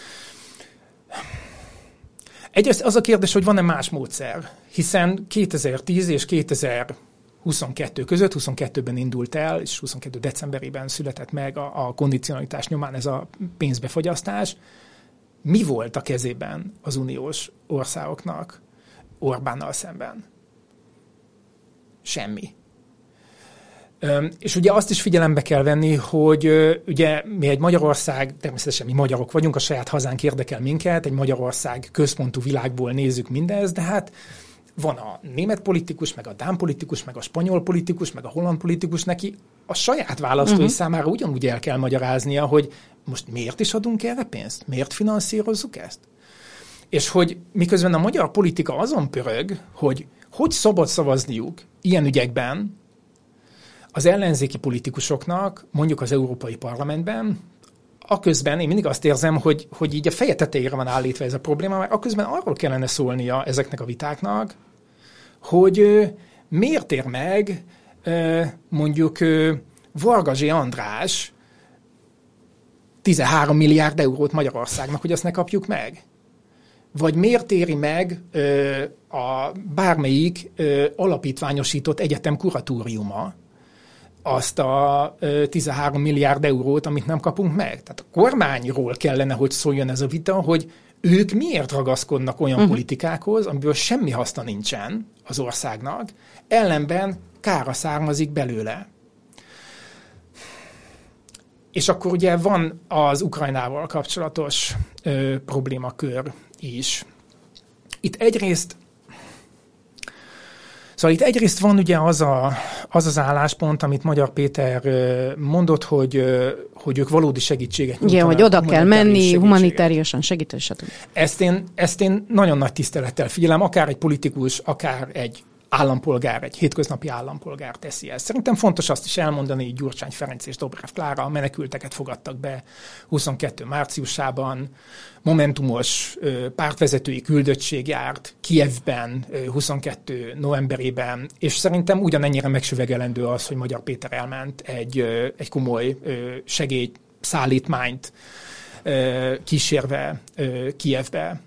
Egyrészt az a kérdés, hogy van-e más módszer, hiszen kétezer-tíz és kétezer-huszonkettő között, huszonkettőben indult el, és huszonkettő decemberében született meg a, a kondicionalitás nyomán ez a pénzbefogyasztás. Mi volt a kezében az uniós országoknak Orbánnal szemben? Semmi. Üm, és ugye azt is figyelembe kell venni, hogy ö, ugye mi egy Magyarország, természetesen mi magyarok vagyunk, a saját hazánk érdekel minket, egy Magyarország központú világból nézzük mindezt, de hát van a német politikus, meg a dán politikus, meg a spanyol politikus, meg a holland politikus, neki a saját választói uh-huh. számára ugyanúgy el kell magyaráznia, hogy most miért is adunk erre pénzt? Miért finanszírozzuk ezt? És hogy miközben a magyar politika azon pörög, hogy hogy szabad szavazniuk ilyen ügyekben az ellenzéki politikusoknak, mondjuk az Európai Parlamentben, aközben én mindig azt érzem, hogy, hogy így a feje tetejére van állítva ez a probléma, mert aközben arról kellene szólnia ezeknek a vitáknak, hogy miért ér meg mondjuk Varga Zsé András tizenhárom milliárd eurót Magyarországnak, hogy azt ne kapjuk meg. Vagy miért éri meg ö, a bármelyik ö, alapítványosított egyetem kuratóriuma azt a ö, tizenhárom milliárd eurót, amit nem kapunk meg. Tehát a kormányról kellene, hogy szóljon ez a vita, hogy ők miért ragaszkodnak olyan uh-huh. politikákhoz, amiből semmi haszna nincsen az országnak, ellenben kára származik belőle. És akkor ugye van az Ukrajnával kapcsolatos ö, problémakör is. Itt egyrészt, szóval itt egyrészt van ugye az, a, az az álláspont, amit Magyar Péter mondott, hogy, hogy ők valódi segítséget nyújtanak. Igen, hogy oda kell menni, humanitáriusan segíteni, stb. Ezt én, ezt én nagyon nagy tisztelettel figyelem, akár egy politikus, akár egy állampolgár, egy hétköznapi állampolgár teszi ezt. Szerintem fontos azt is elmondani, hogy Gyurcsány Ferenc és Dobrev Klára a menekülteket fogadtak be huszonkettő márciusában, momentumos pártvezetői küldöttség járt Kijevben huszonkettő novemberében, és szerintem ugyanennyire megsüvegelendő az, hogy Magyar Péter elment egy, egy komoly segélyszállítmányt kísérve Kijevbe.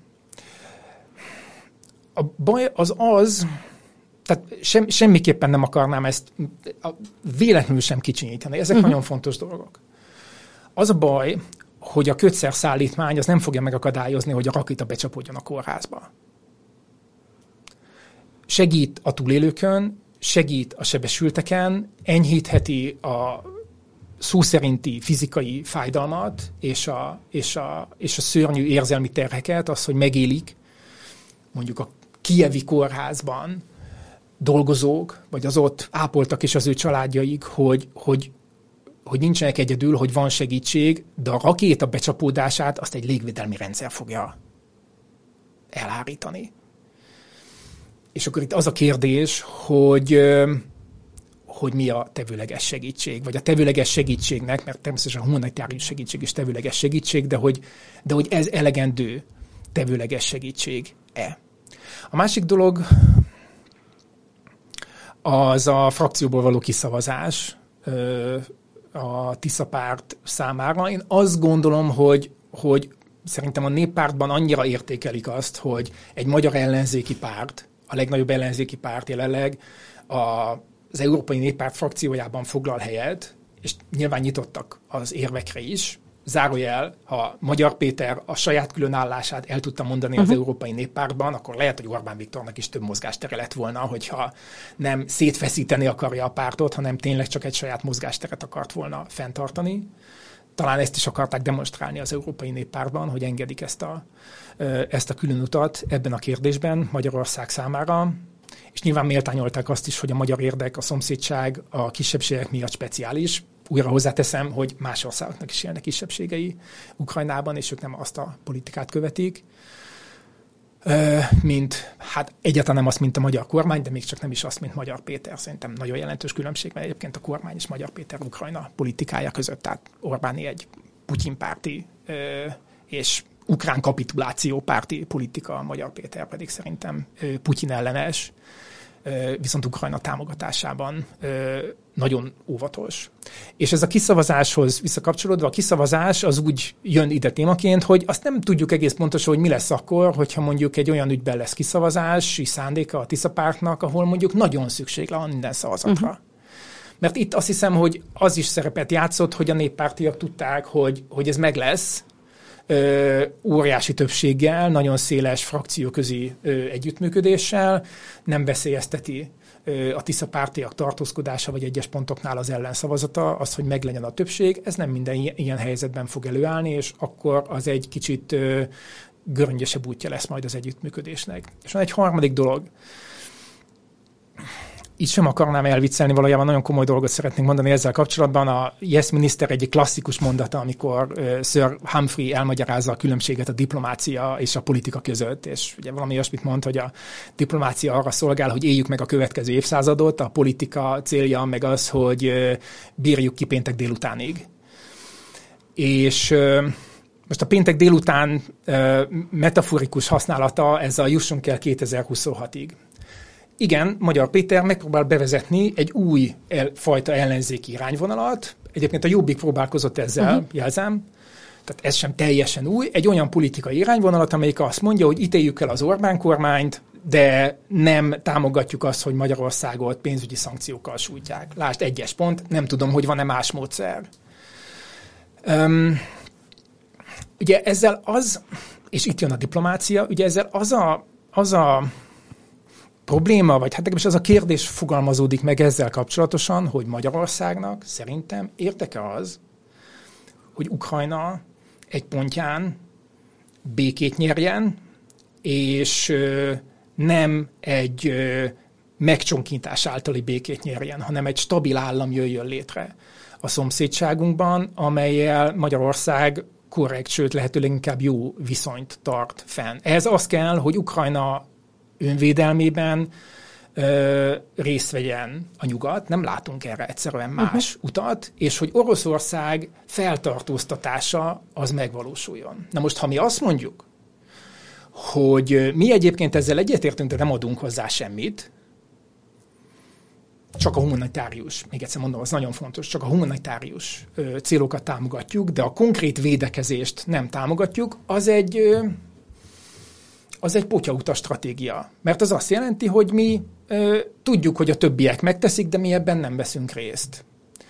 A baj az az, tehát sem, semmiképpen nem akarnám ezt véletlenül sem kicsinyíteni. Ezek uh-huh. nagyon fontos dolgok. Az a baj, hogy a kötszerszállítmány az nem fogja megakadályozni, hogy a rakéta becsapódjon a kórházba. Segít a túlélőkön, segít a sebesülteken, enyhítheti a szó szerinti fizikai fájdalmat és a, és a, és a szörnyű érzelmi terheket, az, hogy megélik mondjuk a kijevi kórházban dolgozók, vagy az ott ápoltak és az ő családjaik, hogy, hogy, hogy nincsenek egyedül, hogy van segítség, de a rakéta becsapódását azt egy légvédelmi rendszer fogja elhárítani. és akkor itt az a kérdés, hogy, hogy mi a tevőleges segítség, vagy a tevőleges segítségnek, mert természetesen a humanitárius segítség is tevőleges segítség, de hogy, de hogy ez elegendő tevőleges segítség-e. A másik dolog az a frakcióból való kiszavazás a Tisza párt számára. Én azt gondolom, hogy, hogy szerintem a Néppártban annyira értékelik azt, hogy egy magyar ellenzéki párt, a legnagyobb ellenzéki párt jelenleg az Európai Néppárt frakciójában foglal helyet, és nyilván nyitottak az érvekre is. Zárójel, ha Magyar Péter a saját különállását el tudta mondani uh-huh. az Európai Néppártban, akkor lehet, hogy Orbán Viktornak is több mozgástere lett volna, hogyha nem szétfeszíteni akarja a pártot, hanem tényleg csak egy saját mozgásteret akart volna fenntartani. Talán ezt is akarták demonstrálni az Európai Néppártban, hogy engedik ezt a, ezt a különutat ebben a kérdésben Magyarország számára. És nyilván méltányolták azt is, hogy a magyar érdek, a szomszédság a kisebbségek miatt speciális. Újra hozzáteszem, hogy más országoknak is élnek kisebbségei Ukrajnában, és ők nem azt a politikát követik, mint, hát egyáltalán nem azt, mint a magyar kormány, de még csak nem is azt, mint Magyar Péter. Szerintem nagyon jelentős különbség, mert egyébként a kormány és Magyar Péter Ukrajna politikája között, tehát Orbáni egy Putyin párti és ukrán kapituláció párti politika, a Magyar Péter pedig szerintem Putyin ellenes, viszont Ukrajna támogatásában nagyon óvatos. És ez a kiszavazáshoz visszakapcsolódva, a kiszavazás az úgy jön ide témaként, hogy azt nem tudjuk egész pontosan, hogy mi lesz akkor, hogyha mondjuk egy olyan ügyben lesz kiszavazási szándéka a Tisza pártnak, ahol mondjuk nagyon szükség van minden szavazatra. Uh-huh. Mert itt azt hiszem, hogy az is szerepet játszott, hogy a néppártiak tudták, hogy, hogy ez meg lesz, Ö, óriási többséggel, nagyon széles frakcióközi ö, együttműködéssel, nem veszélyezteti ö, a Tisza pártiak tartózkodása, vagy egyes pontoknál az ellenszavazata, az, hogy meglegyen a többség, ez nem minden ilyen helyzetben fog előállni, és akkor az egy kicsit ö, göröngyesebb útja lesz majd az együttműködésnek. És van egy harmadik dolog. Itt sem akarnám elviccelni, valójában nagyon komoly dolgot szeretnénk mondani ezzel kapcsolatban. A Yes Minister egyik klasszikus mondata, amikor uh, Sir Humphrey elmagyarázza a különbséget a diplomácia és a politika között, és ugye valami olyasmit mond, hogy a diplomácia arra szolgál, hogy éljük meg a következő évszázadot, a politika célja meg az, hogy uh, bírjuk ki péntek délutánig. És uh, most a péntek délután uh, metaforikus használata, ez a jussunk el kétezer-huszonhatig. Igen, Magyar Péter megpróbál bevezetni egy új el, fajta ellenzéki irányvonalat. Egyébként a Jobbik próbálkozott ezzel, uh-huh. jelzem. Tehát ez sem teljesen új. Egy olyan politikai irányvonalat, amelyik azt mondja, hogy ítéljük el az Orbán kormányt, de nem támogatjuk azt, hogy Magyarországot pénzügyi szankciókkal sújtják. Lásd, egyes pont, nem tudom, hogy van-e más módszer. Um, ugye ezzel az, és itt jön a diplomácia, ugye ezzel az a, az a probléma, vagy hát legalábbis az a kérdés fogalmazódik meg ezzel kapcsolatosan, hogy Magyarországnak szerintem érdeke az, hogy Ukrajna egy pontján békét nyerjen, és nem egy megcsonkintás általi békét nyerjen, hanem egy stabil állam jöjjön létre a szomszédságunkban, amellyel Magyarország korrekt, sőt lehetőleg inkább jó viszonyt tart fenn. Ez az kell, hogy Ukrajna önvédelmében ö, részt vegyen a nyugat, nem látunk erre egyszerűen más uh-huh. utat, és hogy Oroszország feltartóztatása az megvalósuljon. Na most, ha mi azt mondjuk, hogy mi egyébként ezzel egyetértünk, de nem adunk hozzá semmit, csak a humanitárius, még egyszer mondom, az nagyon fontos, csak a humanitárius ö, célokat támogatjuk, de a konkrét védekezést nem támogatjuk, az egy... Ö, az egy potyautas stratégia. Mert az azt jelenti, hogy mi ö, tudjuk, hogy a többiek megteszik, de mi ebben nem veszünk részt.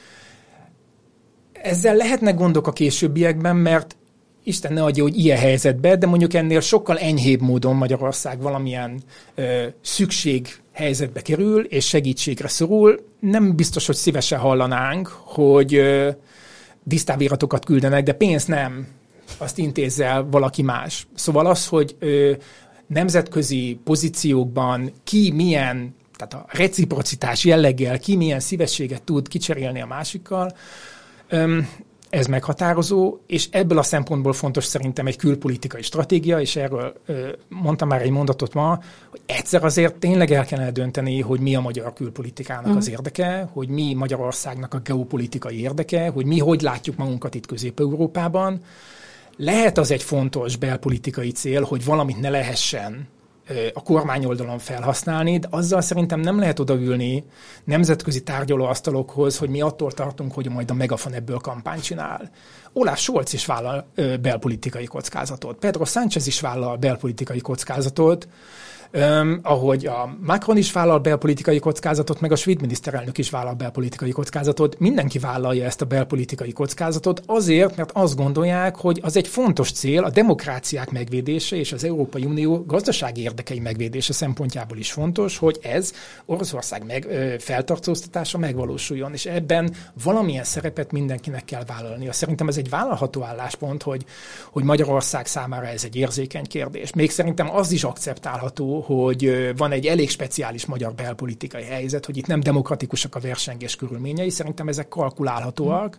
Ezzel lehetnek gondok a későbbiekben, mert Isten ne adja, hogy ilyen helyzetben, de mondjuk ennél sokkal enyhébb módon Magyarország valamilyen ö, szükség helyzetbe kerül, és segítségre szorul. Nem biztos, hogy szívesen hallanánk, hogy ö, disztávíratokat küldenek, de pénzt nem. Azt intézzel valaki más. Szóval az, hogy ö, nemzetközi pozíciókban ki milyen, tehát a reciprocitás jelleggel ki milyen szívességet tud kicserélni a másikkal, ö, ez meghatározó, és ebből a szempontból fontos szerintem egy külpolitikai stratégia, és erről ö, mondtam már egy mondatot ma, hogy egyszer azért tényleg el kellene dönteni, hogy mi a magyar külpolitikának mm. az érdeke, hogy mi Magyarországnak a geopolitikai érdeke, hogy mi hogy látjuk magunkat itt Közép-Európában. Lehet az egy fontos belpolitikai cél, hogy valamit ne lehessen a kormányoldalon felhasználni, de azzal szerintem nem lehet odaülni nemzetközi tárgyalóasztalokhoz, hogy mi attól tartunk, hogy majd a Megafon ebből kampányt csinál. Olaf Scholz is vállal ö, belpolitikai kockázatot. Pedro Sánchez is vállal belpolitikai kockázatot, Öm, ahogy a Macron is vállal belpolitikai kockázatot, meg a svéd miniszterelnök is vállal belpolitikai kockázatot. Mindenki vállalja ezt a belpolitikai kockázatot azért, mert azt gondolják, hogy az egy fontos cél, a demokráciák megvédése és az Európai Unió gazdasági érdekei megvédése szempontjából is fontos, hogy ez Oroszország meg, ö, feltartóztatása megvalósuljon, és ebben valamilyen szerepet mindenkinek kell vállalnia. Szerintem ez egy vállalható álláspont, hogy, hogy Magyarország számára ez egy érzékeny kérdés. Még szerintem az is akceptálható, hogy van egy elég speciális magyar belpolitikai helyzet, hogy itt nem demokratikusak a versengés körülményei, szerintem ezek kalkulálhatóak.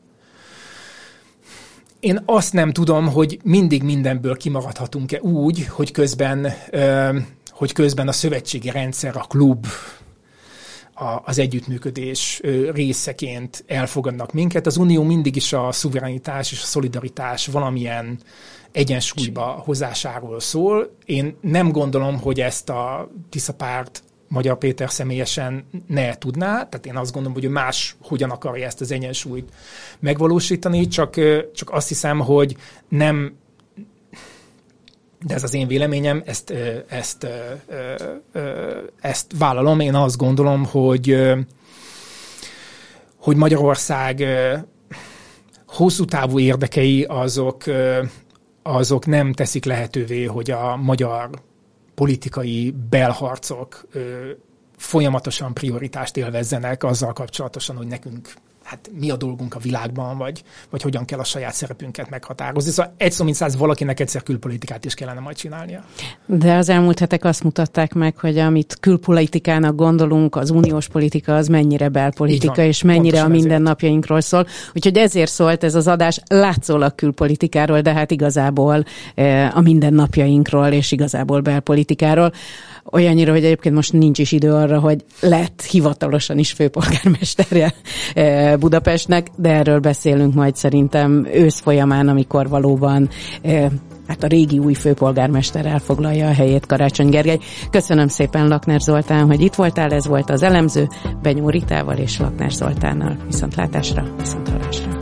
Én azt nem tudom, hogy mindig mindenből kimaradhatunk-e úgy, hogy közben, hogy közben a szövetségi rendszer, a klub, az együttműködés részeként elfogadnak minket. Az Unió mindig is a szuverenitás és a szolidaritás valamilyen egyensúlyba hozásáról szól. Én nem gondolom, hogy ezt a Tisza párt Magyar Péter személyesen ne tudná, tehát én azt gondolom, hogy ő más hogyan akarja ezt az egyensúlyt megvalósítani, csak, csak azt hiszem, hogy nem, de ez az én véleményem, ezt, ezt, ezt vállalom. Én azt gondolom, hogy, hogy Magyarország hosszú távú érdekei azok, azok nem teszik lehetővé, hogy a magyar politikai belharcok folyamatosan prioritást élvezzenek azzal kapcsolatosan, hogy nekünk hát mi a dolgunk a világban, vagy, vagy hogyan kell a saját szerepünket meghatározni. Szóval egy szó mint száz, valakinek egyszer külpolitikát is kellene majd csinálnia. De az elmúlt hetek azt mutatták meg, hogy amit külpolitikának gondolunk, az uniós politika az mennyire belpolitika, van, és mennyire a mindennapjainkról szól. Úgyhogy ezért szólt ez az adás látszólag külpolitikáról, de hát igazából eh, a mindennapjainkról, és igazából belpolitikáról. Olyannyira, hogy egyébként most nincs is idő arra, hogy lett hivatalosan is főpolgármesterje Budapestnek, de erről beszélünk majd szerintem ősz folyamán, amikor valóban hát a régi új főpolgármester elfoglalja a helyét, Karácsony Gergely. Köszönöm szépen, Lakner Zoltán, hogy itt voltál, ez volt az Elemző, Benyó Ritával és Lakner Zoltánnal. Viszontlátásra, viszonthallásra.